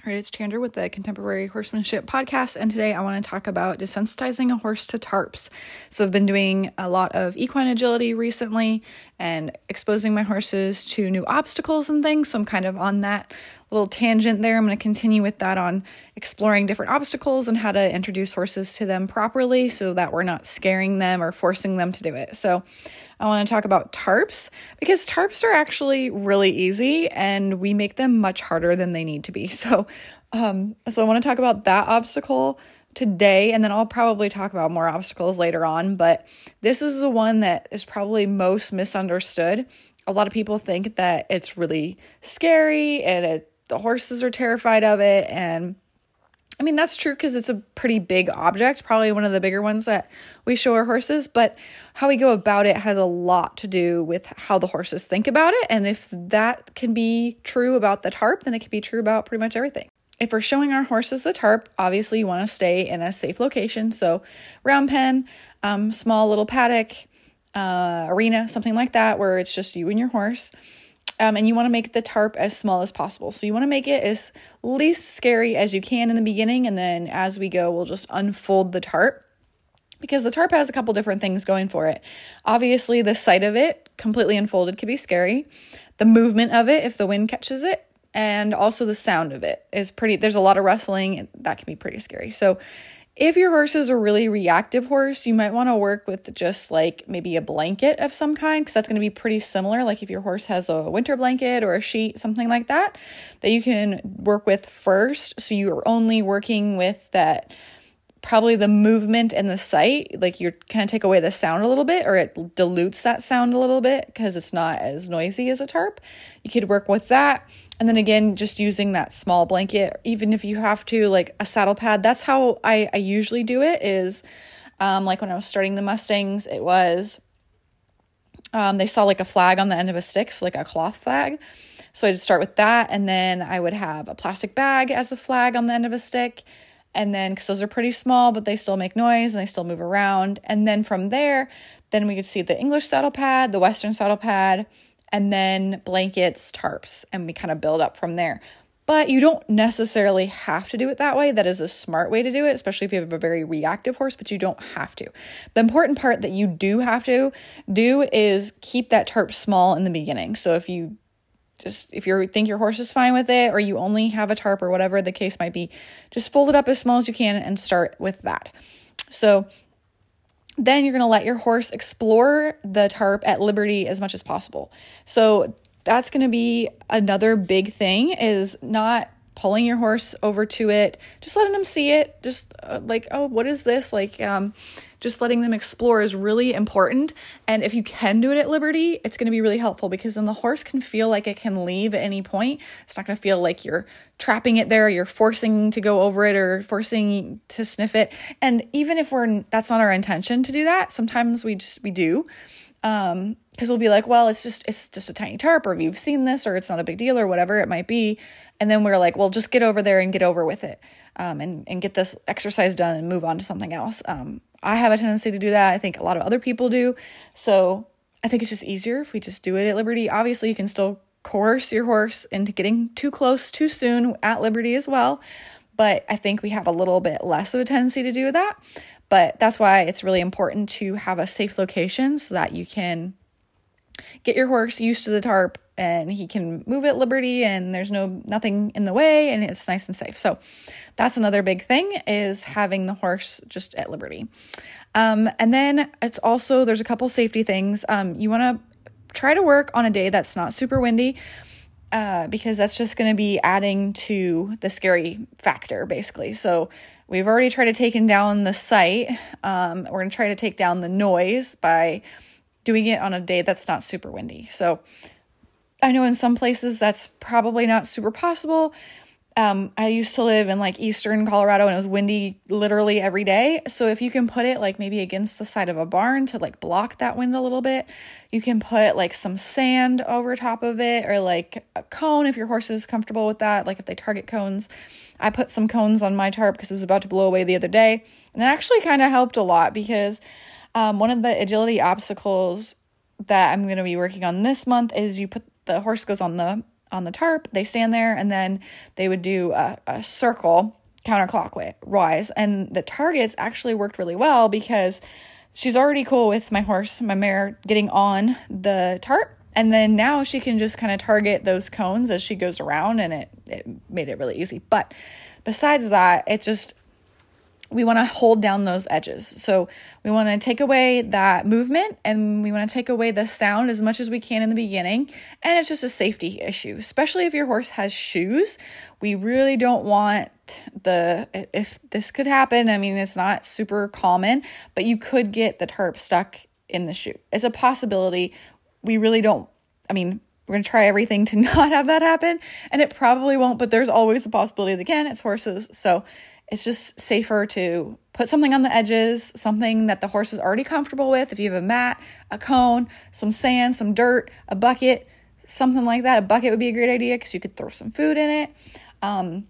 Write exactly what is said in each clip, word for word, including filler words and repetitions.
All right, it's Chandra with the Contemporary Horsemanship Podcast, and today I want to talk about desensitizing a horse to tarps. So I've been doing a lot of equine agility recently and exposing my horses to new obstacles and things, so I'm kind of on that little tangent there. I'm going to continue with that on exploring different obstacles and how to introduce horses to them properly so that we're not scaring them or forcing them to do it. So I want to talk about tarps because tarps are actually really easy and we make them much harder than they need to be. So, um, so I want to talk about that obstacle today, and then I'll probably talk about more obstacles later on, but this is the one that is probably most misunderstood. A lot of people think that it's really scary and it, the horses are terrified of it, and I mean, that's true because it's a pretty big object, probably one of the bigger ones that we show our horses, but how we go about it has a lot to do with how the horses think about it. And if that can be true about the tarp, then it can be true about pretty much everything. If we're showing our horses the tarp, obviously you want to stay in a safe location. So round pen, um, small little paddock, uh, arena, something like that, where it's just you and your horse. Um, and you want to make the tarp as small as possible. So you want to make it as least scary as you can in the beginning. And then as we go, we'll just unfold the tarp because the tarp has a couple different things going for it. Obviously, the sight of it completely unfolded can be scary. The movement of it, if the wind catches it, and also the sound of it is pretty, there's a lot of rustling and that can be pretty scary. So if your horse is a really reactive horse, you might want to work with just like maybe a blanket of some kind, because that's going to be pretty similar. Like if your horse has a winter blanket or a sheet, something like that, that you can work with first. So you're only working with that, probably the movement and the sight, like you're kind of take away the sound a little bit, or it dilutes that sound a little bit because it's not as noisy as a tarp. You could work with that. And then again, just using that small blanket, even if you have to, like a saddle pad. That's how I, I usually do it is, um, like when I was starting the Mustangs, it was, um, they saw like a flag on the end of a stick, so like a cloth flag. So I'd start with that. And then I would have a plastic bag as a flag on the end of a stick. And then, because those are pretty small, but they still make noise and they still move around. And then from there, then we could see the English saddle pad, the Western saddle pad, and then blankets, tarps, and we kind of build up from there. But you don't necessarily have to do it that way. That is a smart way to do it, especially if you have a very reactive horse, but you don't have to. The important part that you do have to do is keep that tarp small in the beginning. So if you just, if you think your horse is fine with it, or you only have a tarp or whatever the case might be, just fold it up as small as you can and start with that. So then you're going to let your horse explore the tarp at liberty as much as possible. So that's going to be another big thing, is not pulling your horse over to it, just letting them see it, just uh, like, oh, what is this? Like, um, just letting them explore is really important. And if you can do it at liberty, it's going to be really helpful, because then the horse can feel like it can leave at any point. It's not going to feel like you're trapping it there, you're forcing to go over it or forcing to sniff it. And even if we're, that's not our intention to do that, sometimes we just, we do. Um, because we'll be like, well, it's just, it's just a tiny tarp, or you've seen this, or it's not a big deal, or whatever it might be. And then we're like, well, just get over there and get over with it, um, and, and get this exercise done and move on to something else. Um, I have a tendency to do that. I think a lot of other people do. So I think it's just easier if we just do it at liberty. Obviously, you can still coerce your horse into getting too close too soon at liberty as well. But I think we have a little bit less of a tendency to do that. But that's why it's really important to have a safe location so that you can get your horse used to the tarp and he can move at liberty and there's no nothing in the way and it's nice and safe. So that's another big thing, is having the horse just at liberty. Um, and then it's also, there's a couple safety things. Um, you want to try to work on a day that's not super windy, uh, because that's just going to be adding to the scary factor, basically. So we've already tried to take down the sight. Um, we're going to try to take down the noise by doing it on a day that's not super windy. So I know in some places that's probably not super possible. Um, I used to live in like eastern Colorado and it was windy literally every day. So if you can put it like maybe against the side of a barn to like block that wind a little bit, you can put like some sand over top of it, or like a cone if your horse is comfortable with that. Like if they target cones, I put some cones on my tarp because it was about to blow away the other day. And it actually kind of helped a lot, because Um, one of the agility obstacles that I'm going to be working on this month is you put the horse goes on the on the tarp, they stand there, and then they would do a, a circle counterclockwise. And the targets actually worked really well because she's already cool with my horse, my mare, getting on the tarp. And then now she can just kind of target those cones as she goes around, and it, it made it really easy. But besides that, it just, we want to hold down those edges. So we want to take away that movement, and we want to take away the sound as much as we can in the beginning. And it's just a safety issue, especially if your horse has shoes. We really don't want the, if this could happen, I mean, it's not super common, but you could get the tarp stuck in the shoe. It's a possibility. We really don't, I mean, we're going to try everything to not have that happen, and it probably won't, but there's always a possibility that, again, it's horses. So it's just safer to put something on the edges, something that the horse is already comfortable with. If you have a mat, a cone, some sand, some dirt, a bucket, something like that. A bucket would be a great idea because you could throw some food in it. Um,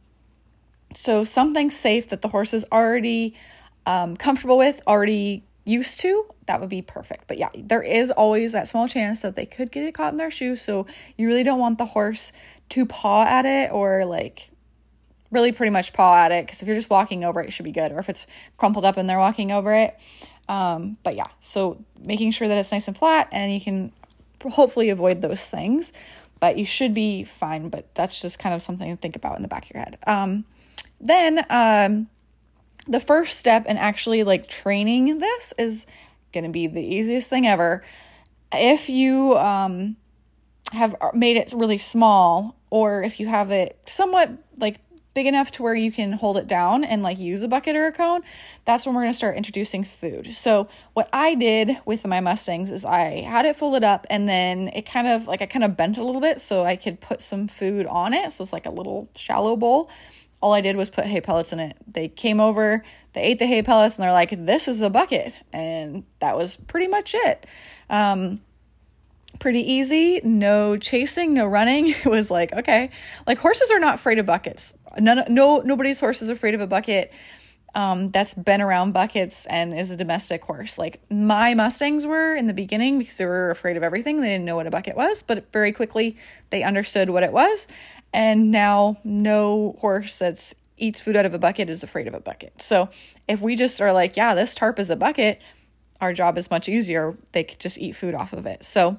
so something safe that the horse is already um, comfortable with, already used to, that would be perfect. But yeah, there is always that small chance that they could get it caught in their shoe. So you really don't want the horse to paw at it, or like really pretty much paw at it, because if you're just walking over it, it should be good. Or if it's crumpled up and they're walking over it. Um, but yeah, so making sure that it's nice and flat, and you can hopefully avoid those things, but you should be fine. But that's just kind of something to think about in the back of your head. Um, then um, the first step in actually like training this is going to be the easiest thing ever. If you um, have made it really small, or if you have it somewhat like big enough to where you can hold it down and like use a bucket or a cone, that's when we're going to start introducing food. So what I did with my Mustangs is I had it folded up, and then it kind of like, I kind of bent a little bit so I could put some food on it. So it's like a little shallow bowl. All I did was put hay pellets in it. They came over, they ate the hay pellets, and they're like, this is a bucket. And that was pretty much it. Um, pretty easy, no chasing, no running. It was like, okay, like horses are not afraid of buckets. None, no, nobody's horse is afraid of a bucket um, that's been around buckets and is a domestic horse. Like my Mustangs were in the beginning because they were afraid of everything. They didn't know what a bucket was, but very quickly they understood what it was. And now no horse that's eats food out of a bucket is afraid of a bucket. So if we just are like, yeah, this tarp is a bucket, our job is much easier. They could just eat food off of it. So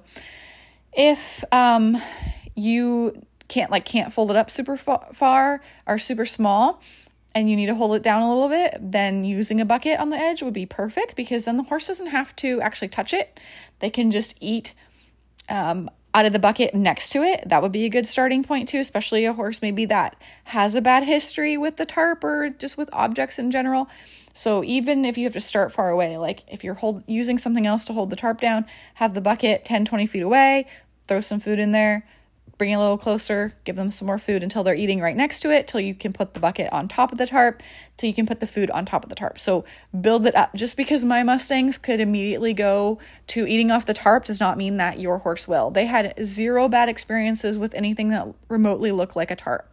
if um, you can't like can't fold it up super far or super small, and you need to hold it down a little bit, then using a bucket on the edge would be perfect, because then the horse doesn't have to actually touch it. They can just eat um, out of the bucket next to it. That would be a good starting point too, especially a horse maybe that has a bad history with the tarp or just with objects in general. So even if you have to start far away, like if you're hold, using something else to hold the tarp down, have the bucket ten, twenty feet away, throw some food in there, bring it a little closer, give them some more food until they're eating right next to it, till you can put the bucket on top of the tarp, till you can put the food on top of the tarp. So build it up. Just because my Mustangs could immediately go to eating off the tarp does not mean that your horse will. They had zero bad experiences with anything that remotely looked like a tarp.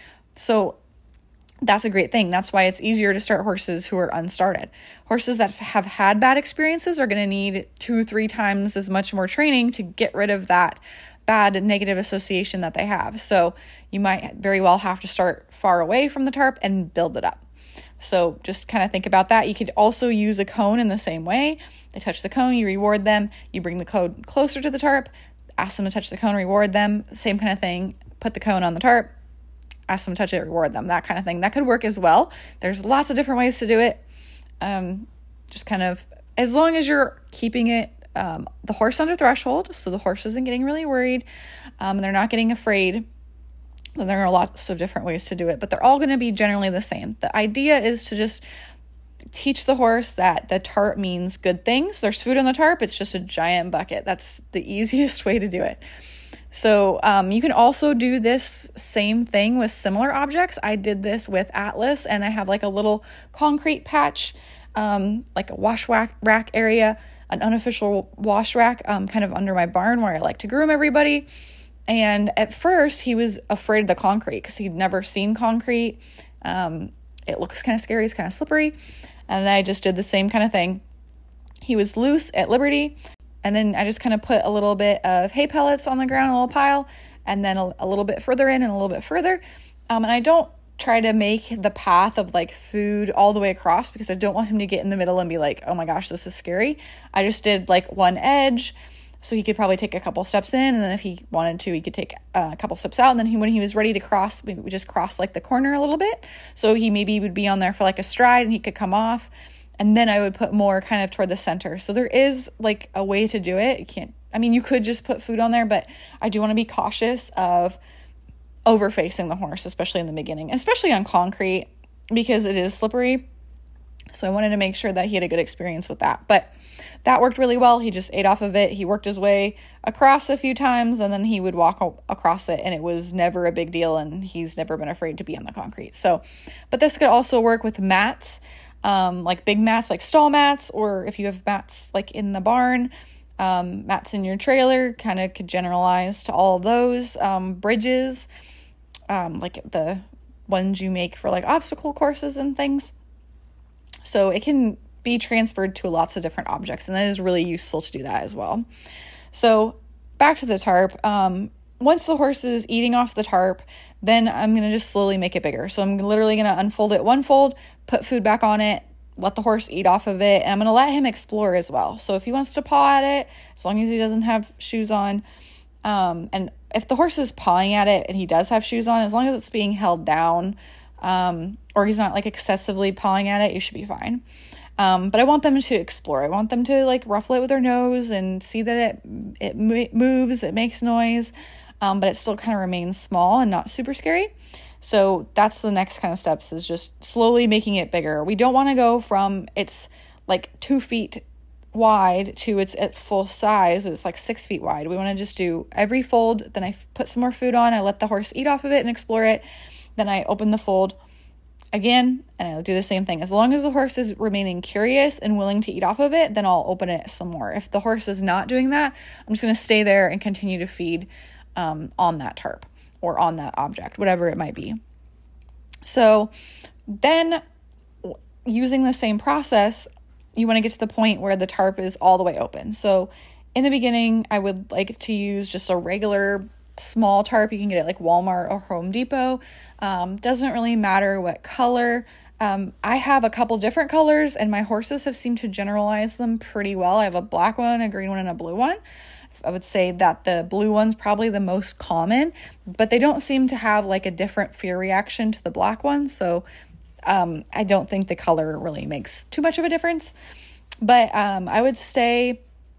So that's a great thing. That's why it's easier to start horses who are unstarted. Horses that have had bad experiences are going to need two, three times as much more training to get rid of that bad negative association that they have. So you might very well have to start far away from the tarp and build it up. So just kind of think about that. You could also use a cone in the same way. They touch the cone, you reward them. You bring the cone closer to the tarp, ask them to touch the cone, reward them. Same kind of thing. Put the cone on the tarp, ask them to touch it, reward them, that kind of thing. That could work as well. There's lots of different ways to do it. Um, just kind of, as long as you're keeping it Um, the horse under threshold, so the horse isn't getting really worried, um, and they're not getting afraid. Then there are lots of different ways to do it, but they're all going to be generally the same. The idea is to just teach the horse that the tarp means good things. There's food in the tarp. It's just a giant bucket. That's the easiest way to do it. So um, you can also do this same thing with similar objects. I did this with Atlas, and I have like a little concrete patch, um, like a wash rack, rack area, an unofficial wash rack um, kind of under my barn where I like to groom everybody. And at first he was afraid of the concrete because he'd never seen concrete. Um, it looks kind of scary. It's kind of slippery. And I just did the same kind of thing. He was loose at liberty. And then I just kind of put a little bit of hay pellets on the ground, a little pile, and then a, a little bit further in and a little bit further. Um, and I don't try to make the path of like food all the way across because I don't want him to get in the middle and be like, oh my gosh, this is scary. I just did like one edge so he could probably take a couple steps in, and then if he wanted to, he could take uh, a couple steps out, and then he, when he was ready to cross, we would just cross like the corner a little bit. So he maybe would be on there for like a stride and he could come off, and then I would put more kind of toward the center. So there is like a way to do it. You can't, I mean, you could just put food on there, but I do want to be cautious of over facing the horse, especially in the beginning, especially on concrete because it is slippery. So I wanted to make sure that he had a good experience with that, but that worked really well. He just ate off of it. He worked his way across a few times, and then he would walk o- across it, and it was never a big deal, and he's never been afraid to be on the concrete. So, but this could also work with mats, um, like big mats, like stall mats, or if you have mats like in the barn, um, mats in your trailer, kind of could generalize to all of those, um, bridges, um, like the ones you make for like obstacle courses and things. So it can be transferred to lots of different objects, and that is really useful to do that as well. So back to the tarp. Um, once the horse is eating off the tarp, then I'm going to just slowly make it bigger. So I'm literally going to unfold it one fold, put food back on it, let the horse eat off of it, and I'm going to let him explore as well. So if he wants to paw at it, as long as he doesn't have shoes on, um, and if the horse is pawing at it and he does have shoes on, as long as it's being held down, um, or he's not like excessively pawing at it, you should be fine. Um, but I want them to explore. I want them to like ruffle it with their nose and see that it it moves, it makes noise, um, but it still kind of remains small and not super scary. So that's the next kind of steps, is just slowly making it bigger. We don't want to go from it's like two feet wide to it's at full size. It's like six feet wide. We want to just do every fold. Then I put some more food on. I let the horse eat off of it and explore it. Then I open the fold again, and I'll do the same thing. As long as the horse is remaining curious and willing to eat off of it, then I'll open it some more. If the horse is not doing that, I'm just going to stay there and continue to feed um, on that tarp or on that object, whatever it might be. So then using the same process, you want to get to the point where the tarp is all the way open. So in the beginning, I would like to use just a regular small tarp. You can get it like Walmart or Home Depot. Um, doesn't really matter what color. Um, I have a couple different colors, and my horses have seemed to generalize them pretty well. I have a black one, a green one, and a blue one. I would say that the blue one's probably the most common, but they don't seem to have like a different fear reaction to the black one. So um, I don't think the color really makes too much of a difference. But um, I would stay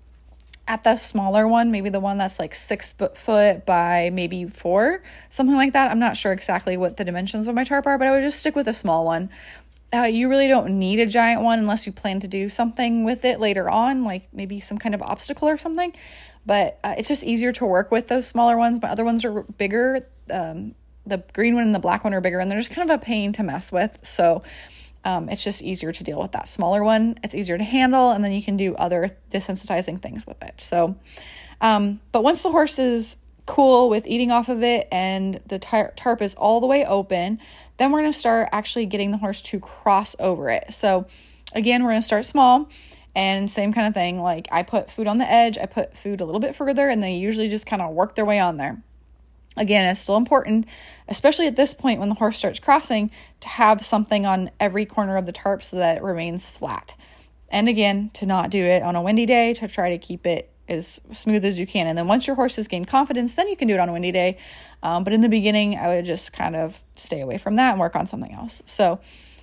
at the smaller one, maybe the one that's like six foot by maybe four, something like that. I'm not sure exactly what the dimensions of my tarp are, but I would just stick with a small one. Uh, you really don't need a giant one unless you plan to do something with it later on, like maybe some kind of obstacle or something. But uh, it's just easier to work with those smaller ones. But other ones are bigger. Um, the green one and the black one are bigger, and they're just kind of a pain to mess with. So Um, it's just easier to deal with that smaller one. It's easier to handle, and then you can do other desensitizing things with it. So, um, but once the horse is cool with eating off of it and the tar- tarp is all the way open, then we're going to start actually getting the horse to cross over it. So again, we're going to start small, and same kind of thing. Like I put food on the edge, I put food a little bit further, and they usually just kind of work their way on there. Again, it's still important, especially at this point when the horse starts crossing, to have something on every corner of the tarp so that it remains flat. And again, to not do it on a windy day, to try to keep it as smooth as you can. And then once your horse has gained confidence, then you can do it on a windy day. Um, but in the beginning, I would just kind of stay away from that and work on something else. So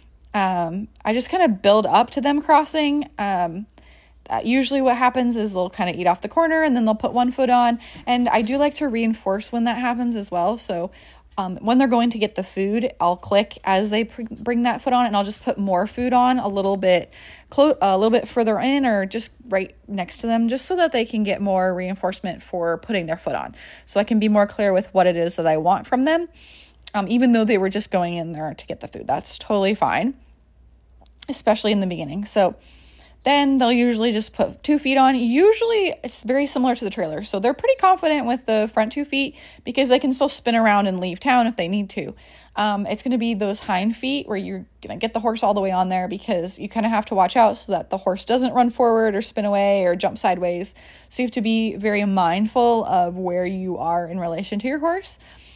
um, I just kind of build up to them crossing. Um, Uh, usually what happens is they'll kind of eat off the corner, and then they'll put one foot on. And I do like to reinforce when that happens as well. So um, when they're going to get the food, I'll click as they pr- bring that foot on, and I'll just put more food on a little bit clo- a little bit further in, or just right next to them, just so that they can get more reinforcement for putting their foot on. So I can be more clear with what it is that I want from them, um, even though they were just going in there to get the food. That's totally fine, especially in the beginning. So then they'll usually just put two feet on. Usually it's very similar to the trailer. So they're pretty confident with the front two feet because they can still spin around and leave town if they need to. Um, it's going to be those hind feet where you're going to get the horse all the way on there, because you kind of have to watch out so that the horse doesn't run forward or spin away or jump sideways. So you have to be very mindful of where you are in relation to your horse.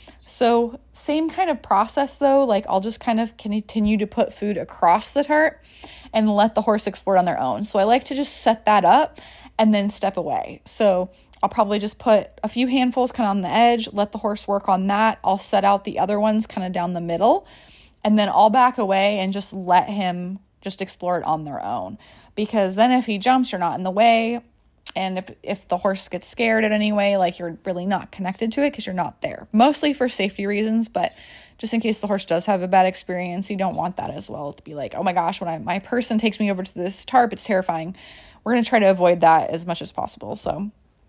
So same kind of process though, like I'll just kind of continue to put food across the tarp and let the horse explore on their own. So I like to just set that up and then step away. So I'll probably just put a few handfuls kind of on the edge, let the horse work on that. I'll set out the other ones kind of down the middle, and then I'll back away and just let him just explore it on their own. Because then if he jumps, you're not in the way. And if, if the horse gets scared in any way, like you're really not connected to it because you're not there. Mostly for safety reasons, but just in case the horse does have a bad experience, you don't want that as well, to be like, oh my gosh, when I, my person takes me over to this tarp, it's terrifying. We're going to try to avoid that as much as possible. So,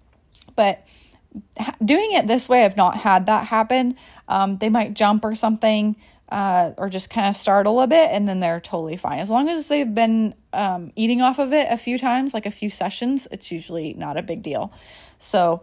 but doing it this way, I've not had that happen. Um, they might jump or something, uh, or just kind of startle a bit, and then they're totally fine. As long as they've been um, eating off of it a few times, like a few sessions, it's usually not a big deal. So,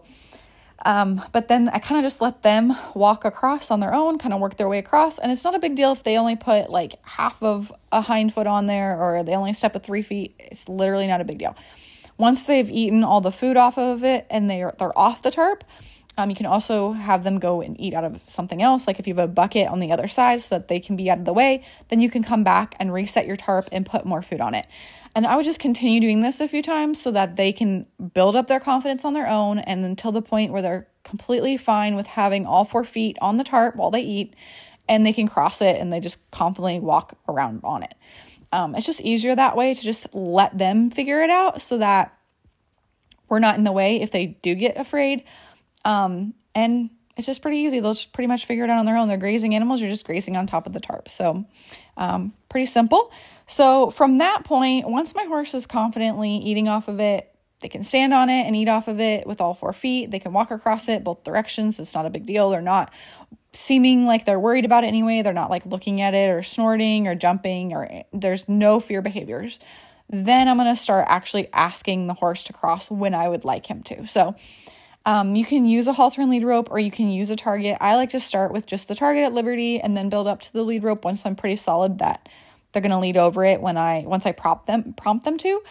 um, but then I kind of just let them walk across on their own, kind of work their way across. And it's not a big deal if they only put like half of a hind foot on there, or they only step with three feet. It's literally not a big deal. Once they've eaten all the food off of it and they're, they're off the tarp, Um, you can also have them go and eat out of something else. Like if you have a bucket on the other side so that they can be out of the way, then you can come back and reset your tarp and put more food on it. And I would just continue doing this a few times so that they can build up their confidence on their own, and until the point where they're completely fine with having all four feet on the tarp while they eat, and they can cross it and they just confidently walk around on it. Um, it's just easier that way to just let them figure it out so that we're not in the way if they do get afraid. Um, and it's just pretty easy. They'll just pretty much figure it out on their own. They're grazing animals. You're just grazing on top of the tarp. So, um, pretty simple. So from that point, once my horse is confidently eating off of it, they can stand on it and eat off of it with all four feet. They can walk across it both directions. It's not a big deal. They're not seeming like they're worried about it anyway. They're not like looking at it or snorting or jumping, or there's no fear behaviors. Then I'm going to start actually asking the horse to cross when I would like him to. So, Um, you can use a halter and lead rope, or you can use a target. I like to start with just the target at liberty and then build up to the lead rope once I'm pretty solid that they're going to lead over it when I, once I prompt them, prompt them to.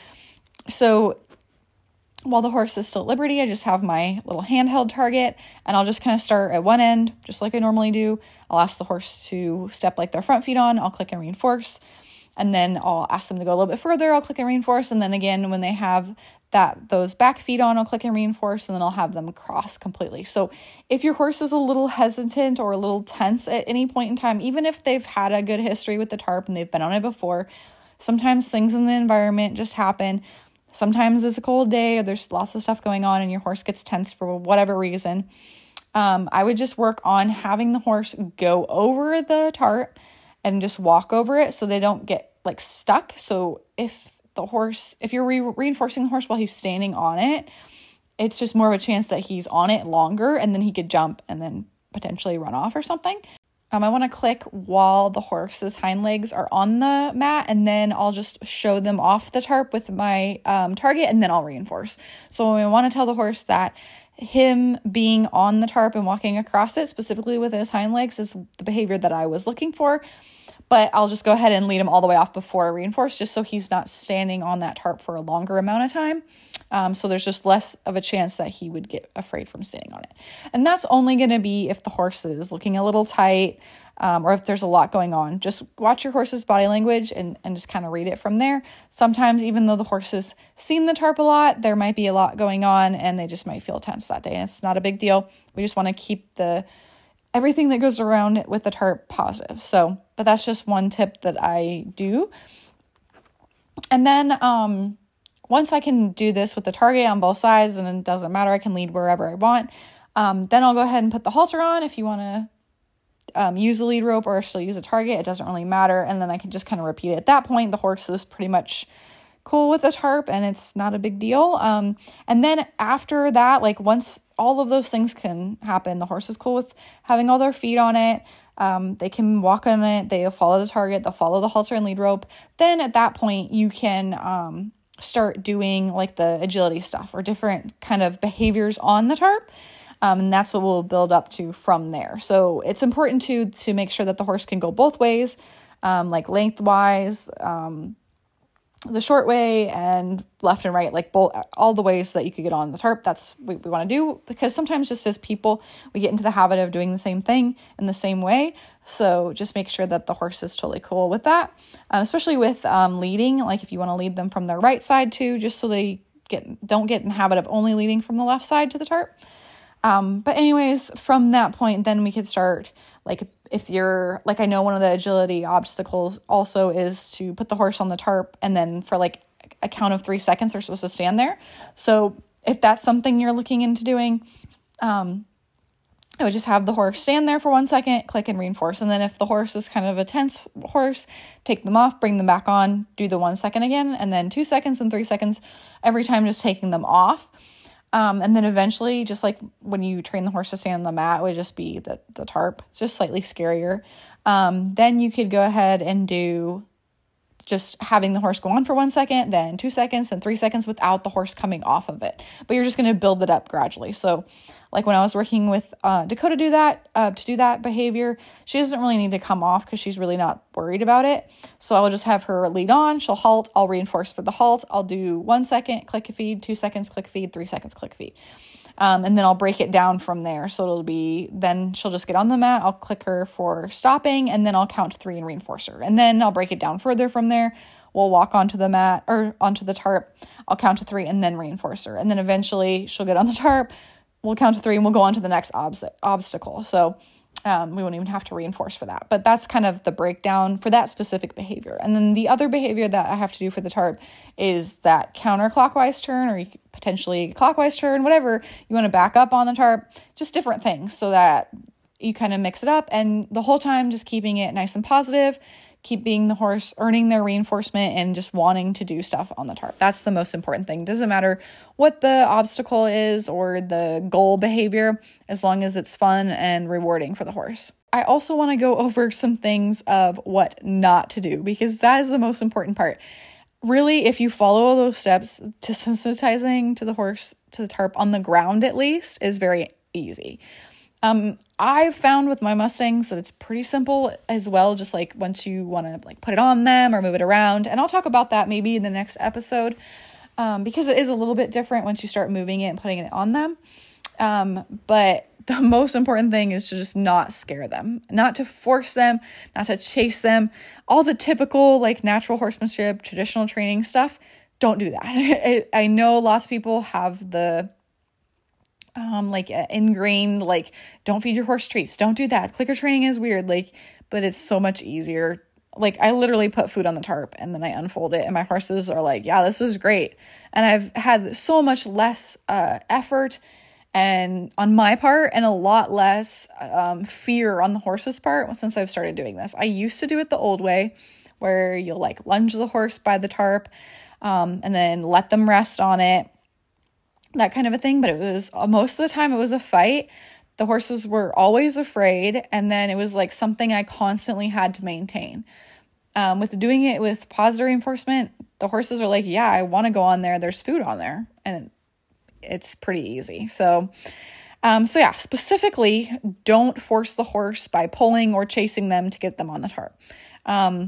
So while the horse is still at liberty, I just have my little handheld target, and I'll just kind of start at one end, just like I normally do. I'll ask the horse to step like their front feet on. I'll click and reinforce. And then I'll ask them to go a little bit further. I'll click and reinforce. And then again, when they have that those back feet on, I'll click and reinforce, and then I'll have them cross completely. So if your horse is a little hesitant or a little tense at any point in time, even if they've had a good history with the tarp and they've been on it before, sometimes things in the environment just happen. Sometimes it's a cold day, or there's lots of stuff going on and your horse gets tense for whatever reason. Um, I would just work on having the horse go over the tarp and just walk over it so they don't get like stuck. So if the horse, if you're re- reinforcing the horse while he's standing on it, it's just more of a chance that he's on it longer, and then he could jump and then potentially run off or something. Um, I want to click while the horse's hind legs are on the mat, and then I'll just show them off the tarp with my um, target, and then I'll reinforce. So I want to tell the horse that him being on the tarp and walking across it, specifically with his hind legs, is the behavior that I was looking for. But I'll just go ahead and lead him all the way off before I reinforce, just so he's not standing on that tarp for a longer amount of time. Um, so there's just less of a chance that he would get afraid from standing on it. And that's only going to be if the horse is looking a little tight, um, or if there's a lot going on. Just watch your horse's body language and, and just kind of read it from there. Sometimes, even though the horse has seen the tarp a lot, there might be a lot going on and they just might feel tense that day. And it's not a big deal. We just want to keep the everything that goes around it with the tarp positive. So, but that's just one tip that I do. And then, um, once I can do this with the target on both sides, and it doesn't matter, I can lead wherever I want. Um, then I'll go ahead and put the halter on. If you want to um, use a lead rope or still use a target, it doesn't really matter. And then I can just kind of repeat it. At that point, the horse is pretty much cool with the tarp and it's not a big deal. Um, and then after that, like once all of those things can happen, the horse is cool with having all their feet on it. Um, they can walk on it. They'll follow the target. They'll follow the halter and lead rope. Then at that point, you can um, start doing like the agility stuff or different kind of behaviors on the tarp. Um, and that's what we'll build up to from there. So it's important to, to make sure that the horse can go both ways, um, like lengthwise, um, the short way and left and right, like both, all the ways that you could get on the tarp. That's what we want to do, because sometimes just as people, we get into the habit of doing the same thing in the same way. So just make sure that the horse is totally cool with that, um, especially with um, leading. Like if you want to lead them from their right side too, just so they get don't get in the habit of only leading from the left side to the tarp. Um, but anyways, from that point, then we could start, like, if you're, like, I know one of the agility obstacles also is to put the horse on the tarp, and then for, like, a count of three seconds, they're supposed to stand there. So if that's something you're looking into doing, um, I would just have the horse stand there for one second, click and reinforce. And then if the horse is kind of a tense horse, take them off, bring them back on, do the one second again, and then two seconds and three seconds every time, just taking them off. Um, and then eventually, just like when you train the horse to stand on the mat, it would just be the, the tarp. It's just slightly scarier. Um, then you could go ahead and do just having the horse go on for one second, then two seconds, then three seconds without the horse coming off of it. But you're just going to build it up gradually. So like when I was working with uh, Dakota do that, uh, to do that behavior, she doesn't really need to come off because she's really not worried about it. So I will just have her lead on, she'll halt, I'll reinforce for the halt. I'll do one second, click a feed, two seconds, click feed, three seconds, click feed. Um, and then I'll break it down from there. So it'll be, then she'll just get on the mat, I'll click her for stopping, and then I'll count to three and reinforce her. And then I'll break it down further from there. We'll walk onto the mat or onto the tarp. I'll count to three and then reinforce her. And then eventually she'll get on the tarp. We'll count to three and we'll go on to the next obs- obstacle. So um, we won't even have to reinforce for that. But that's kind of the breakdown for that specific behavior. And then the other behavior that I have to do for the tarp is that counterclockwise turn, or potentially clockwise turn, whatever you want to back up on the tarp, just different things so that you kind of mix it up. And the whole time just keeping it nice and positive, keeping the horse earning their reinforcement and just wanting to do stuff on the tarp. That's the most important thing. Doesn't matter what the obstacle is or the goal behavior, as long as it's fun and rewarding for the horse. I also want to go over some things of what not to do, because that is the most important part. Really, if you follow those steps, desensitizing to the horse, to the tarp on the ground at least, is very easy. Um, I've found with my Mustangs that it's pretty simple as well, just like once you want to like put it on them or move it around. And I'll talk about that maybe in the next episode, um, because it is a little bit different once you start moving it and putting it on them. Um, but the most important thing is to just not scare them, not to force them, not to chase them. All the typical like natural horsemanship, traditional training stuff, don't do that. I, I know lots of people have the Um, like uh, ingrained, like, don't feed your horse treats, don't do that. Clicker training is weird, like, but it's so much easier. Like, I literally put food on the tarp and then I unfold it and my horses are like, yeah, this is great. And I've had so much less uh, effort and on my part and a lot less um, fear on the horse's part since I've started doing this. I used to do it the old way, where you'll like lunge the horse by the tarp um, and then let them rest on it, that kind of a thing. But it was uh, most of the time it was a fight. The horses were always afraid. And then it was like something I constantly had to maintain. Um, with doing it with positive reinforcement, the horses are like, yeah, I want to go on there. There's food on there. And it's pretty easy. So, um, so yeah, specifically don't force the horse by pulling or chasing them to get them on the tarp. Um,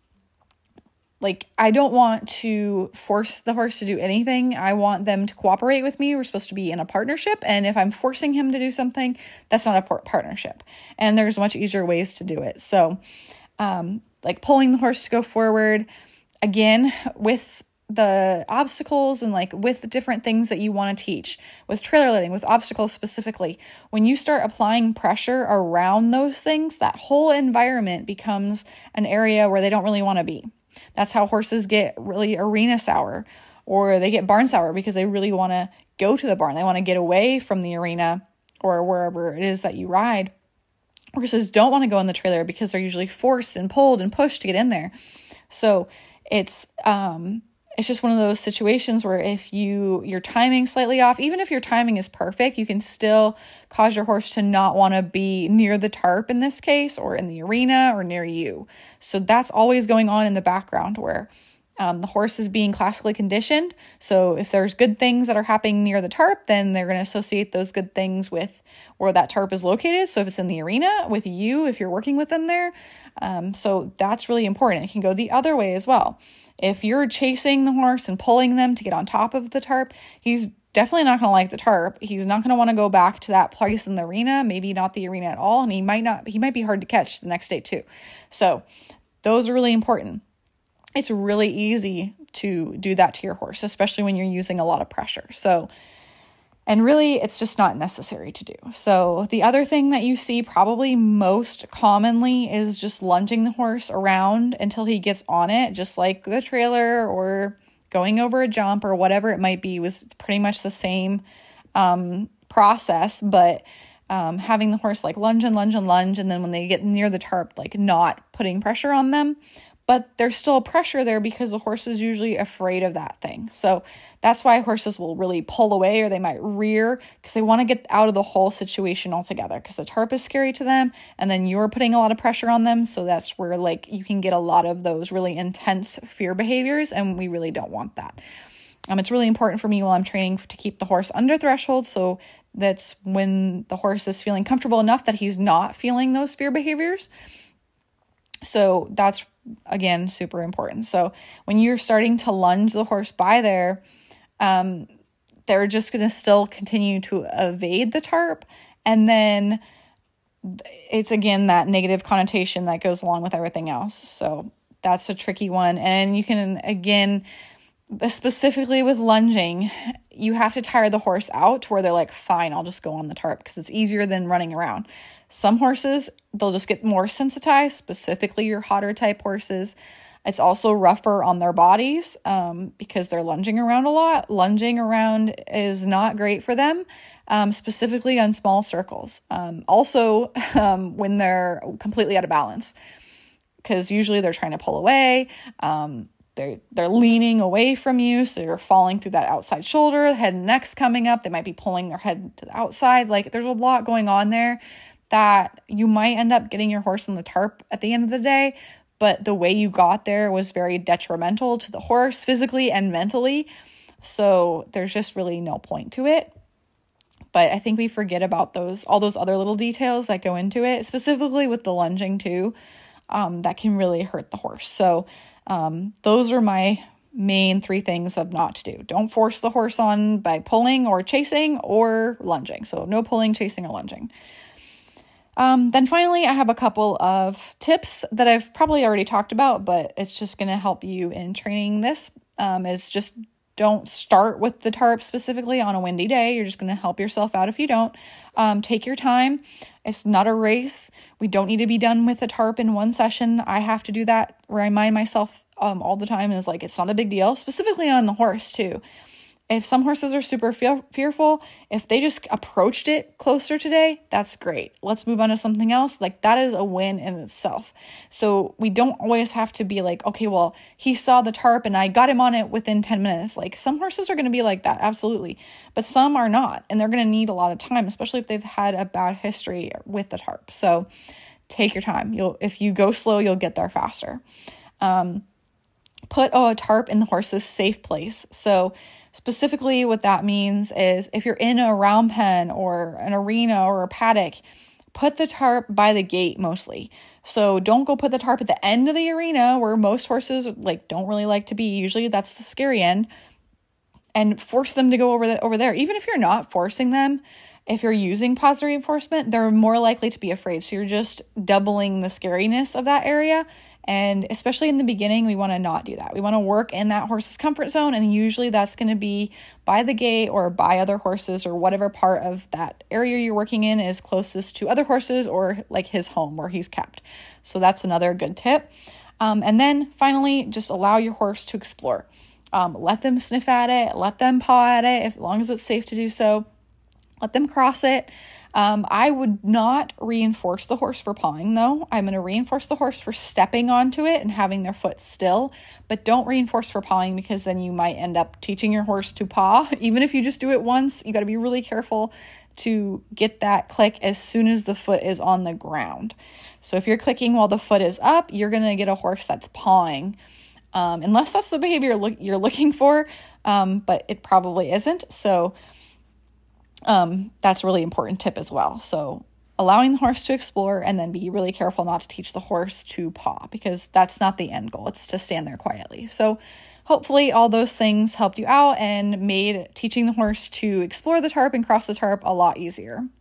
Like, I don't want to force the horse to do anything. I want them to cooperate with me. We're supposed to be in a partnership. And if I'm forcing him to do something, that's not a partnership. And there's much easier ways to do it. So, um, like pulling the horse to go forward, again, with the obstacles and like with the different things that you want to teach, with trailer letting, with obstacles specifically, when you start applying pressure around those things, that whole environment becomes an area where they don't really want to be. That's how horses get really arena sour, or they get barn sour because they really want to go to the barn. They want to get away from the arena or wherever it is that you ride. Horses don't want to go in the trailer because they're usually forced and pulled and pushed to get in there. So it's um, it's just one of those situations where if you your timing slightly off, even if your timing is perfect, you can still cause your horse to not want to be near the tarp in this case, or in the arena or near you. So that's always going on in the background, where Um, the horse is being classically conditioned. So if there's good things that are happening near the tarp, then they're going to associate those good things with where that tarp is located. So if it's in the arena with you, if you're working with them there. Um, so that's really important. It can go the other way as well. If you're chasing the horse and pulling them to get on top of the tarp, he's definitely not going to like the tarp. He's not going to want to go back to that place in the arena, maybe not the arena at all. And he might not, he might be hard to catch the next day too. So those are really important. It's really easy to do that to your horse, especially when you're using a lot of pressure. So, and really it's just not necessary to do. So the other thing that you see probably most commonly is just lunging the horse around until he gets on it, just like the trailer or going over a jump or whatever it might be. Was pretty much the same um, process, but um, having the horse like lunge and lunge and lunge. And then when they get near the tarp, like not putting pressure on them. But there's still pressure there because the horse is usually afraid of that thing. So that's why horses will really pull away or they might rear because they want to get out of the whole situation altogether because the tarp is scary to them and then you're putting a lot of pressure on them. So that's where like you can get a lot of those really intense fear behaviors and we really don't want that. Um, it's really important for me while I'm training to keep the horse under threshold. So that's when the horse is feeling comfortable enough that he's not feeling those fear behaviors. So that's, again, super important. So when you're starting to lunge the horse by there, um, they're just going to still continue to evade the tarp. And then it's, again, that negative connotation that goes along with everything else. So that's a tricky one. And you can, again, specifically with lunging, you have to tire the horse out to where they're like, fine, I'll just go on the tarp because it's easier than running around. Some horses, they'll just get more sensitized, specifically your hotter type horses. It's also rougher on their bodies um, because they're lunging around a lot. Lunging around is not great for them, um, specifically on small circles. Um, also, um, when they're completely out of balance, because usually they're trying to pull away. Um, they're, they're leaning away from you, so you're falling through that outside shoulder. Head and neck's coming up. They might be pulling their head to the outside. Like there's a lot going on there that you might end up getting your horse on the tarp at the end of the day, but the way you got there was very detrimental to the horse physically and mentally. So there's just really no point to it. But I think we forget about those, all those other little details that go into it, specifically with the lunging too, um, that can really hurt the horse. So um, those are my main three things of not to do. Don't force the horse on by pulling or chasing or lunging. So no pulling, chasing, or lunging. Um, then finally, I have a couple of tips that I've probably already talked about, but it's just going to help you in training this, um, is just don't start with the tarp specifically on a windy day. You're just going to help yourself out if you don't. Um, take your time. It's not a race. We don't need to be done with the tarp in one session. I have to do that, remind myself um, all the time, is like, it's not a big deal, specifically on the horse too. If some horses are super fe- fearful, if they just approached it closer today, that's great. Let's move on to something else. Like that is a win in itself. So we don't always have to be like, okay, well, he saw the tarp and I got him on it within ten minutes. Like some horses are going to be like that. Absolutely. But some are not. And they're going to need a lot of time, especially if they've had a bad history with the tarp. So take your time. You'll, if you go slow, you'll get there faster. Um, put oh, a tarp in the horse's safe place. So specifically what that means is if you're in a round pen or an arena or a paddock, put the tarp by the gate mostly. So don't go put the tarp at the end of the arena where most horses like don't really like to be. Usually that's the scary end, and force them to go over the, over there. Even if you're not forcing them, if you're using positive reinforcement, they're more likely to be afraid. So you're just doubling the scariness of that area. And especially in the beginning, we want to not do that. We want to work in that horse's comfort zone. And usually that's going to be by the gate or by other horses or whatever part of that area you're working in is closest to other horses or like his home where he's kept. So that's another good tip. Um, and then finally, just allow your horse to explore. Um, let them sniff at it. Let them paw at it, if, as long as it's safe to do so. Let them cross it. Um, I would not reinforce the horse for pawing though. I'm going to reinforce the horse for stepping onto it and having their foot still, but don't reinforce for pawing because then you might end up teaching your horse to paw. Even if you just do it once, you got to be really careful to get that click as soon as the foot is on the ground. So if you're clicking while the foot is up, you're going to get a horse that's pawing. um, unless that's the behavior look, you're looking for, um, but it probably isn't. So um, that's a really important tip as well. So allowing the horse to explore, and then be really careful not to teach the horse to paw, because that's not the end goal. It's to stand there quietly. So hopefully all those things helped you out and made teaching the horse to explore the tarp and cross the tarp a lot easier.